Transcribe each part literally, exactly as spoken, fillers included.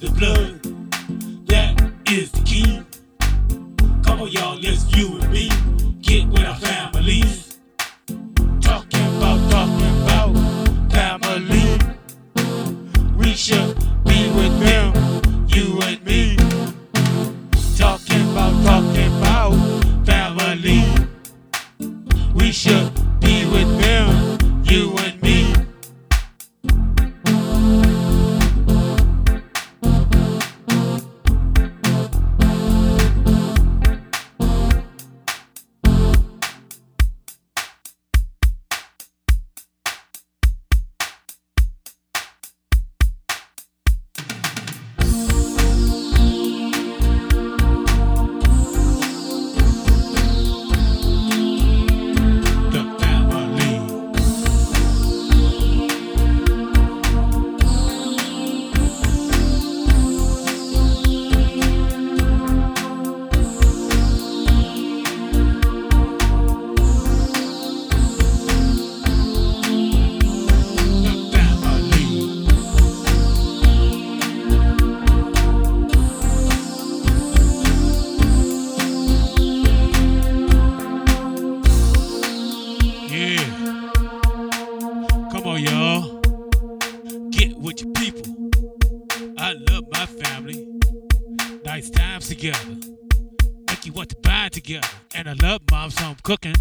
the blood. That is the key. Come on, y'all, let's you and me get with our families. Talking about, talking about family. We should be with them, you and me. Talking about, talking about family. We should be with them, you and me. Come on, y'all. Get with your people. I love my family. Nice times together. Make you want to bind together. And I love mom's home cooking.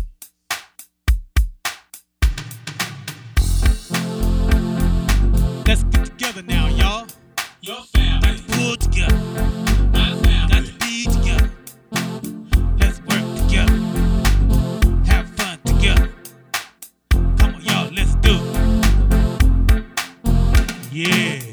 Let's get together now, y'all. Your family. Got to pull together. My family. Got to be together. Let's work together. Have fun together. Come on, y'all. Let's do it. Yeah.